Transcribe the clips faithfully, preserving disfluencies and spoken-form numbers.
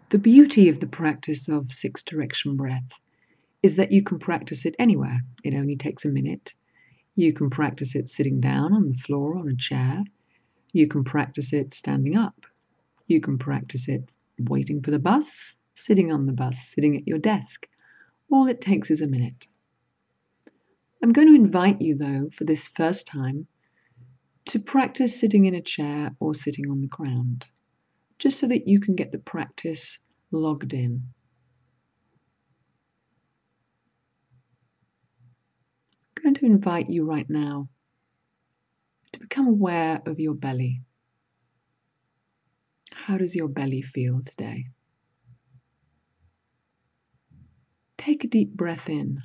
The beauty of the practice of six direction breath is that you can practice it anywhere. It only takes a minute. You can practice it sitting down on the floor on a chair. You can practice it standing up. You can practice it waiting for the bus, sitting on the bus, sitting at your desk. All it takes is a minute. I'm going to invite you, though, for this first time, to practice sitting in a chair or sitting on the ground, just so that you can get the practice logged in. I'm going to invite you right now to become aware of your belly. How does your belly feel today? Take a deep breath in,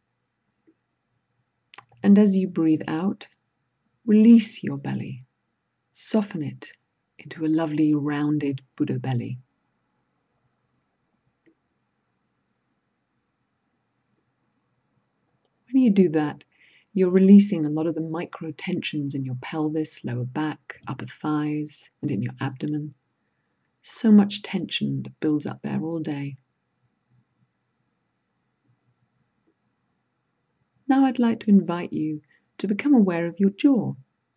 and as you breathe out, release your belly. Soften it into a lovely rounded Buddha belly. When you do that, you're releasing a lot of the micro tensions in your pelvis, lower back, upper thighs, and in your abdomen. So much tension that builds up there all day. Now I'd like to invite you to become aware of your jaw.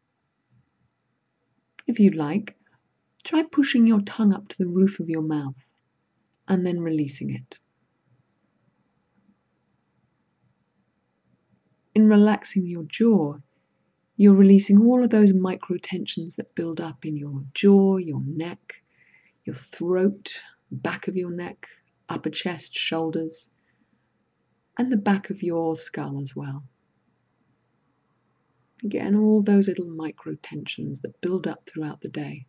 If you'd like, try pushing your tongue up to the roof of your mouth and then releasing it. In relaxing your jaw, you're releasing all of those micro tensions that build up in your jaw, your neck, your throat, back of your neck, upper chest, shoulders, and the back of your skull as well. Again, all those little micro tensions that build up throughout the day.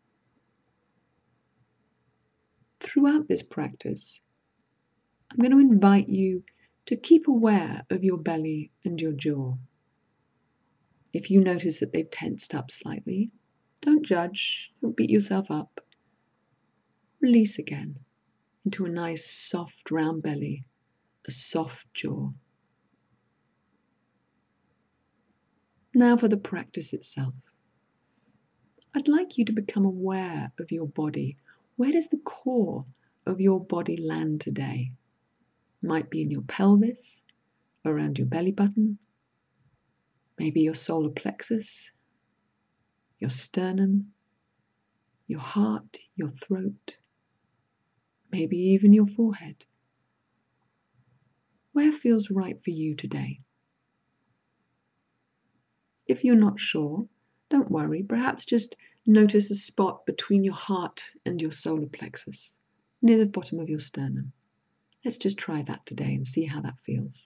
Throughout this practice, I'm going to invite you to keep aware of your belly and your jaw. If you notice that they've tensed up slightly, don't judge, don't beat yourself up. Release again into a nice soft round belly, a soft jaw. Now for the practice itself. I'd like you to become aware of your body. Where does the core of your body land today? Might be in your pelvis, around your belly button, maybe your solar plexus, your sternum, your heart, your throat, maybe even your forehead. Where feels right for you today? If you're not sure, don't worry. Perhaps just notice a spot between your heart and your solar plexus, near the bottom of your sternum. Let's just try that today and see how that feels.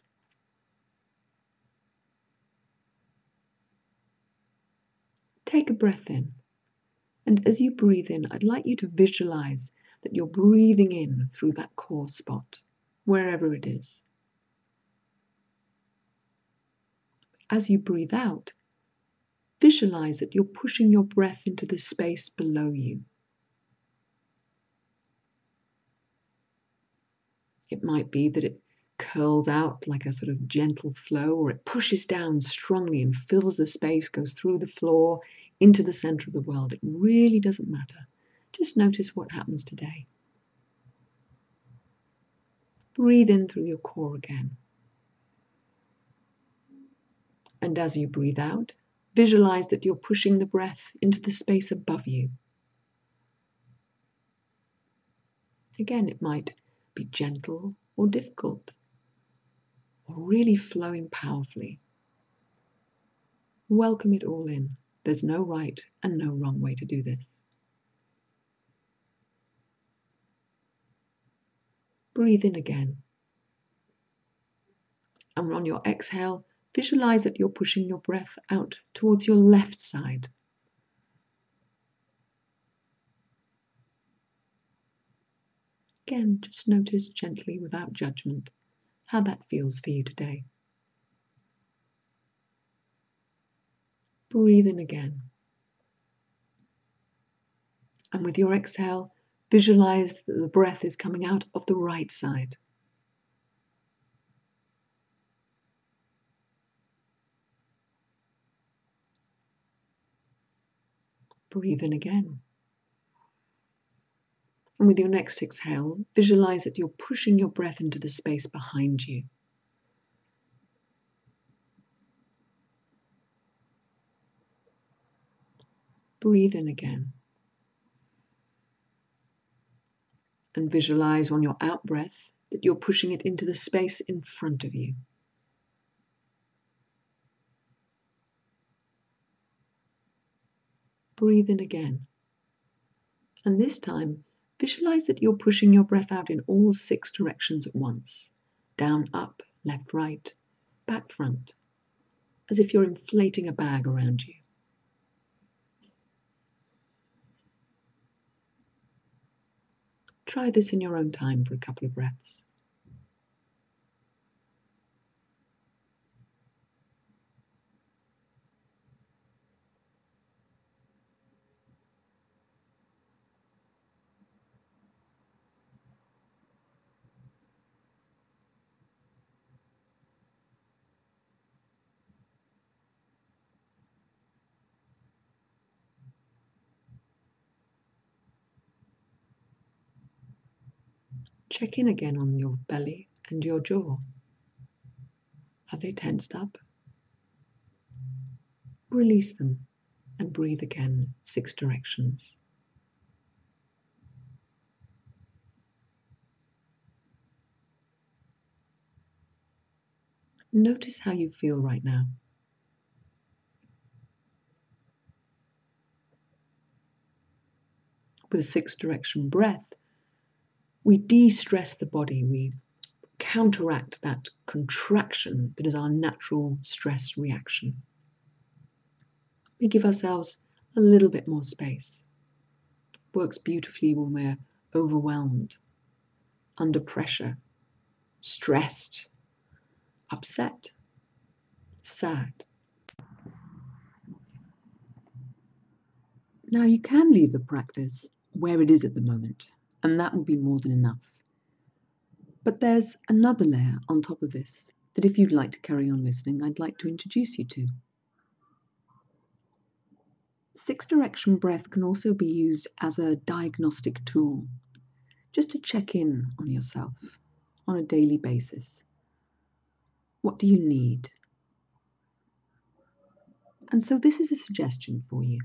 Take a breath in, and as you breathe in, I'd like you to visualize that you're breathing in through that core spot, wherever it is. As you breathe out, visualize that you're pushing your breath into the space below you. It might be that it curls out like a sort of gentle flow, or it pushes down strongly and fills the space, goes through the floor, into the center of the world. It really doesn't matter. Just notice what happens today. Breathe in through your core again. And as you breathe out, visualize that you're pushing the breath into the space above you. Again, it might be gentle or difficult, or really flowing powerfully. Welcome it all in. There's no right and no wrong way to do this. Breathe in again. And on your exhale, visualize that you're pushing your breath out towards your left side. Again, just notice gently, without judgment, how that feels for you today. Breathe in again. And with your exhale, visualize that the breath is coming out of the right side. Breathe in again. And with your next exhale, visualize that you're pushing your breath into the space behind you. Breathe in again. And visualize on your out breath that you're pushing it into the space in front of you. Breathe in again. And this time, visualize that you're pushing your breath out in all six directions at once. Down, up, left, right, back, front. As if you're inflating a bag around you. Try this in your own time for a couple of breaths. Check in again on your belly and your jaw. Are they tensed up? Release them and breathe again, six directions. Notice how you feel right now. With a six direction breath, we de-stress the body. We counteract that contraction that is our natural stress reaction. We give ourselves a little bit more space. It works beautifully when we're overwhelmed, under pressure, stressed, upset, sad. Now you can leave the practice where it is at the moment, and that will be more than enough. But there's another layer on top of this that if you'd like to carry on listening, I'd like to introduce you to. Six direction breath can also be used as a diagnostic tool, just to check in on yourself on a daily basis. What do you need? And so this is a suggestion for you.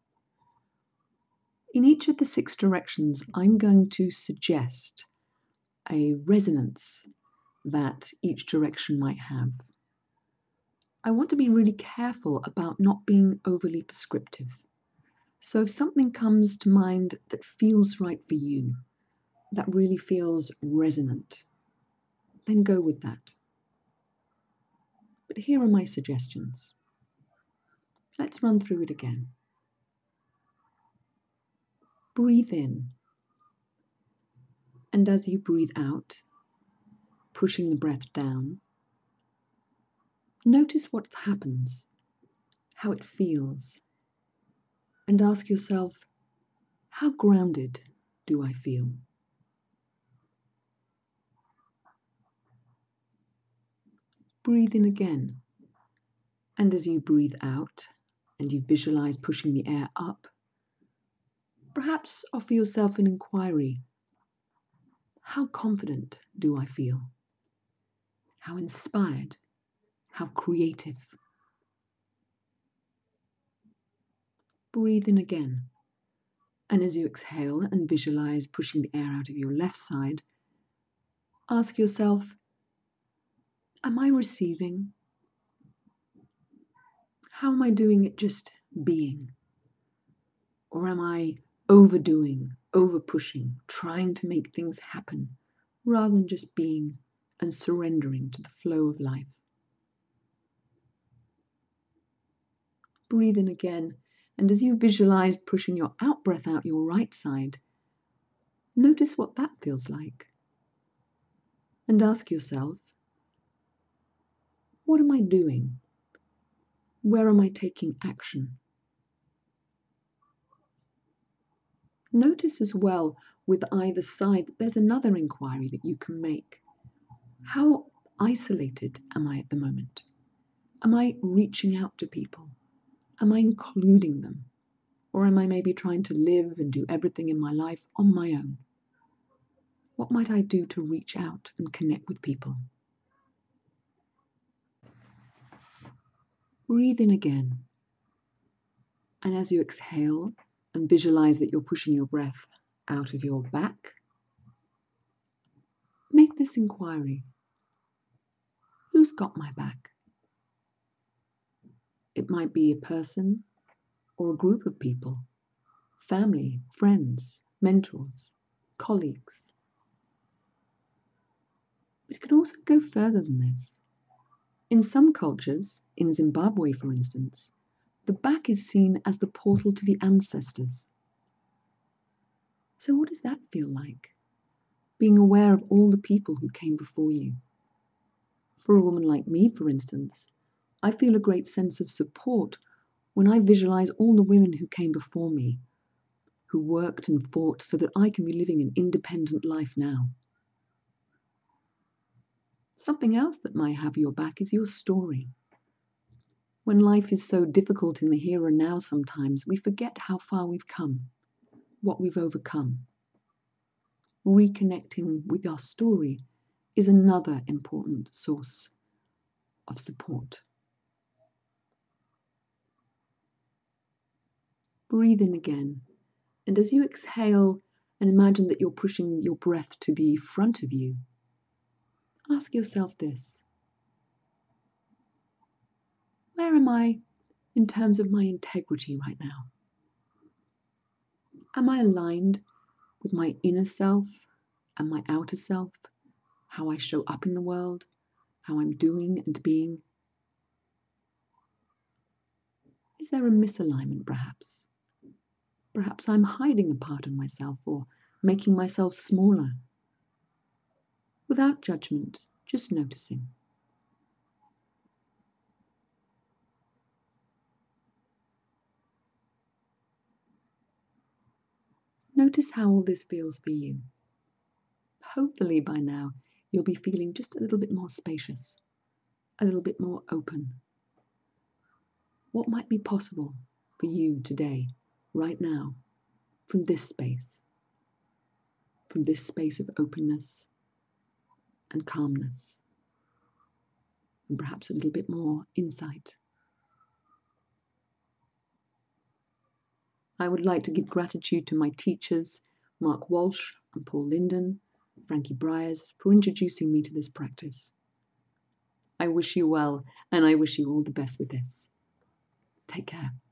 In each of the six directions, I'm going to suggest a resonance that each direction might have. I want to be really careful about not being overly prescriptive. So if something comes to mind that feels right for you, that really feels resonant, then go with that. But here are my suggestions. Let's run through it again. Breathe in. And as you breathe out, pushing the breath down, notice what happens, how it feels, and ask yourself, how grounded do I feel? Breathe in again. And as you breathe out, and you visualize pushing the air up, perhaps offer yourself an inquiry. How confident do I feel? How inspired? How creative? Breathe in again. And as you exhale and visualize pushing the air out of your left side, ask yourself, am I receiving? How am I doing it just being? Or am I overdoing, over-pushing, trying to make things happen, rather than just being and surrendering to the flow of life? Breathe in again, and as you visualize pushing your out breath out your right side, notice what that feels like. And ask yourself, what am I doing? Where am I taking action? Notice as well with either side that there's another inquiry that you can make. How isolated am I at the moment? Am I reaching out to people? Am I including them? Or am I maybe trying to live and do everything in my life on my own? What might I do to reach out and connect with people? Breathe in again. And as you exhale and visualize that you're pushing your breath out of your back, make this inquiry. Who's got my back? It might be a person or a group of people, family, friends, mentors, colleagues. But it can also go further than this. In some cultures, in Zimbabwe for instance, the back is seen as the portal to the ancestors. So what does that feel like? Being aware of all the people who came before you. For a woman like me, for instance, I feel a great sense of support when I visualize all the women who came before me, who worked and fought so that I can be living an independent life now. Something else that might have your back is your story. When life is so difficult in the here and now sometimes, we forget how far we've come, what we've overcome. Reconnecting with our story is another important source of support. Breathe in again, and as you exhale and imagine that you're pushing your breath to the front of you, ask yourself this. Where am I in terms of my integrity right now? Am I aligned with my inner self and my outer self, how I show up in the world, how I'm doing and being? Is there a misalignment perhaps? Perhaps I'm hiding a part of myself or making myself smaller. Without judgment, just noticing. Notice how all this feels for you. Hopefully by now you'll be feeling just a little bit more spacious, a little bit more open. What might be possible for you today, right now, from this space, from this space of openness and calmness, and perhaps a little bit more insight. I would like to give gratitude to my teachers, Mark Walsh and Paul Linden, Frankie Briers, for introducing me to this practice. I wish you well, and I wish you all the best with this. Take care.